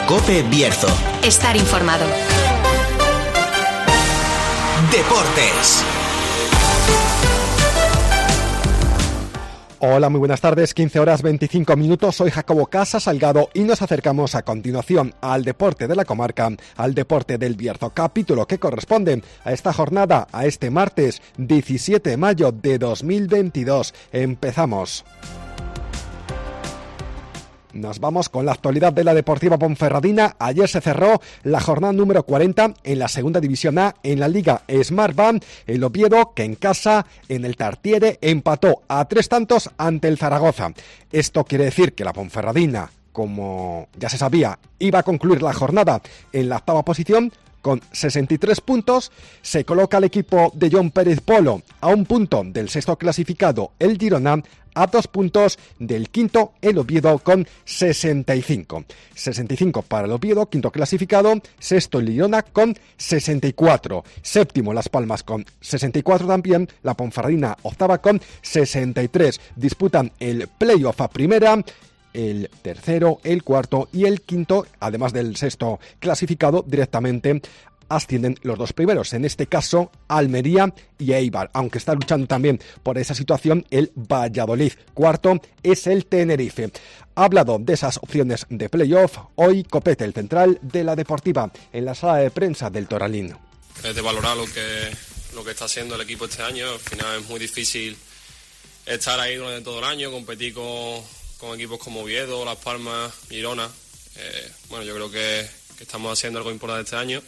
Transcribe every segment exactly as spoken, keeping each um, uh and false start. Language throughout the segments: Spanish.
COPE Bierzo. Estar informado. Deportes. Hola, muy buenas tardes, quince horas veinticinco minutos, soy Jacobo Casa Salgado y nos acercamos a continuación al deporte de la comarca, al deporte del Bierzo, capítulo que corresponde a esta jornada, a este martes diecisiete de mayo de dos mil veintidós. Empezamos. Nos vamos con la actualidad de la Deportiva Ponferradina. Ayer se cerró la jornada número cuarenta en la segunda división A en la Liga Smartbank. El Oviedo, que en casa, en el Tartiere, empató a tres tantos ante el Zaragoza. Esto quiere decir que la Ponferradina, como ya se sabía, iba a concluir la jornada en la octava posición. Con sesenta y tres puntos, se coloca el equipo de John Pérez Polo a un punto del sexto clasificado, el Girona, a dos puntos del quinto, el Oviedo, con sesenta y cinco. sesenta y cinco para el Oviedo, quinto clasificado, sexto el Girona con sesenta y cuatro. Séptimo Las Palmas con sesenta y cuatro también, la Ponferradina octava con sesenta y tres. Disputan el playoff a primera. El tercero, el cuarto y el quinto, además del sexto clasificado, directamente ascienden los dos primeros, en este caso Almería y Eibar, aunque está luchando también por esa situación el Valladolid. Cuarto es el Tenerife. Ha hablado de esas opciones de playoff hoy Copete, el central de la Deportiva, en la sala de prensa del Toralín. Es de valorar lo que, lo que está haciendo el equipo este año. Al final es muy difícil estar ahí durante todo el año, competir con con equipos como Oviedo, Las Palmas, Girona. Eh, bueno, yo creo que, que estamos haciendo algo importante este año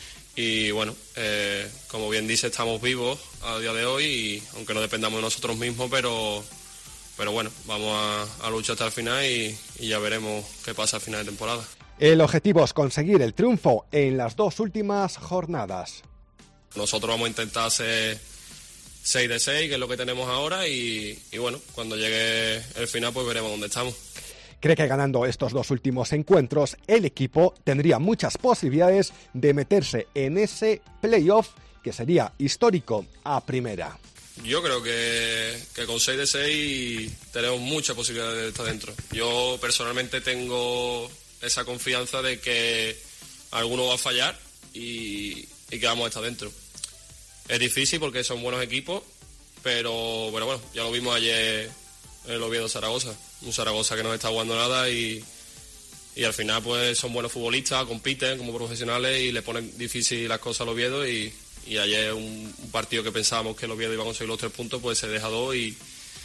y bueno, eh, como bien dice, estamos vivos a día de hoy y aunque no dependamos de nosotros mismos, pero, pero bueno, vamos a, a luchar hasta el final y, y ya veremos qué pasa al final de temporada. El objetivo es conseguir el triunfo en las dos últimas jornadas. Nosotros vamos a intentar ser seis de seis, que es lo que tenemos ahora, y, y bueno, cuando llegue el final pues veremos dónde estamos. Cree que ganando estos dos últimos encuentros, el equipo tendría muchas posibilidades de meterse en ese playoff que sería histórico a primera. Yo creo que, que con seis de seis tenemos muchas posibilidades de estar dentro. Yo personalmente tengo esa confianza de que alguno va a fallar y, y que vamos a estar dentro. Es difícil porque son buenos equipos, pero bueno, bueno, ya lo vimos ayer en el Oviedo Zaragoza. Un Zaragoza que no está jugando nada y, y al final pues son buenos futbolistas, compiten como profesionales y le ponen difícil las cosas al Oviedo y, y ayer un, un partido que pensábamos que el Oviedo iba a conseguir los tres puntos, pues se deja dos y,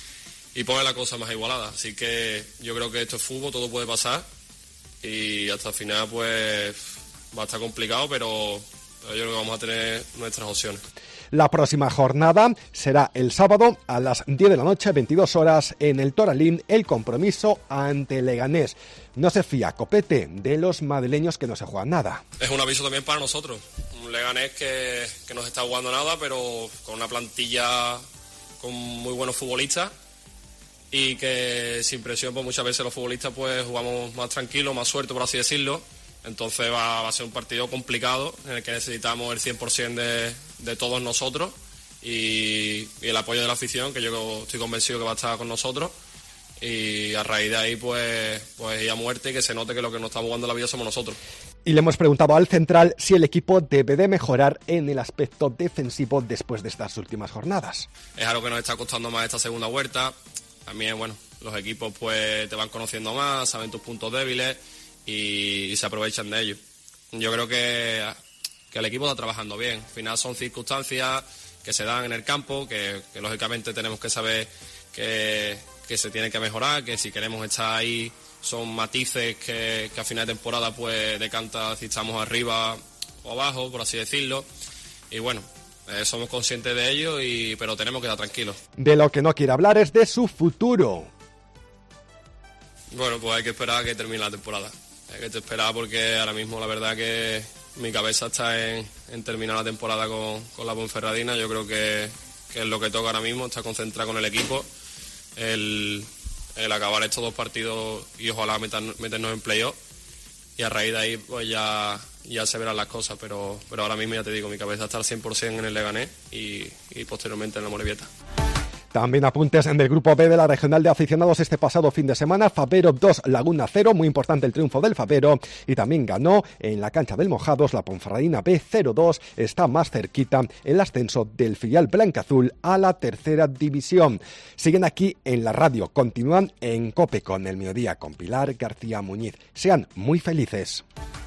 y pone la cosa más igualada. Así que yo creo que esto es fútbol, todo puede pasar y hasta el final pues va a estar complicado, pero, pero yo creo que vamos a tener nuestras opciones. La próxima jornada será el sábado a las diez de la noche, veintidós horas, en el Toralín, el compromiso ante Leganés. No se fía Copete de los madrileños que no se juegan nada. Es un aviso también para nosotros. Un Leganés que, que no se está jugando nada, pero con una plantilla con muy buenos futbolistas y que sin presión pues muchas veces los futbolistas pues jugamos más tranquilos, más sueltos, por así decirlo. Entonces va, va a ser un partido complicado en el que necesitamos el cien por ciento de, de todos nosotros y, y el apoyo de la afición, que yo estoy convencido que va a estar con nosotros, y a raíz de ahí pues, pues ir a muerte y que se note que lo que nos está jugando la vida somos nosotros. Y le hemos preguntado al central si el equipo debe de mejorar en el aspecto defensivo después de estas últimas jornadas. Es algo que nos está costando más esta segunda vuelta. También, bueno, los equipos pues te van conociendo más, saben tus puntos débiles y se aprovechan de ello. Yo creo que, que el equipo está trabajando bien. Al final son circunstancias que se dan en el campo, que, que lógicamente tenemos que saber que, que se tiene que mejorar, que si queremos estar ahí son matices que, que a final de temporada pues decanta si estamos arriba o abajo, por así decirlo. Y bueno, eh, somos conscientes de ello, y, pero tenemos que estar tranquilos. De lo que no quiere hablar es de su futuro. Bueno, pues hay que esperar a que termine la temporada. Hay que esperar porque ahora mismo la verdad que mi cabeza está en, en terminar la temporada con, con la Ponferradina. Yo creo que, que es lo que toca ahora mismo, estar concentrado con el equipo, el, el acabar estos dos partidos y ojalá metan, meternos en playoff, y a raíz de ahí pues ya, ya se verán las cosas, pero, pero ahora mismo ya te digo, mi cabeza está al cien por ciento en el Leganés y, y posteriormente en la Morevieta. También apuntes en el grupo B de la Regional de Aficionados este pasado fin de semana. Fabero dos, Laguna cero, muy importante el triunfo del Fabero, y también ganó en la cancha del Mojados la Ponferradina B cero dos, está más cerquita el ascenso del filial blancaazul a la tercera división. Siguen aquí en la radio, continúan en COPE con el Mediodía con Pilar García Muñiz. Sean muy felices.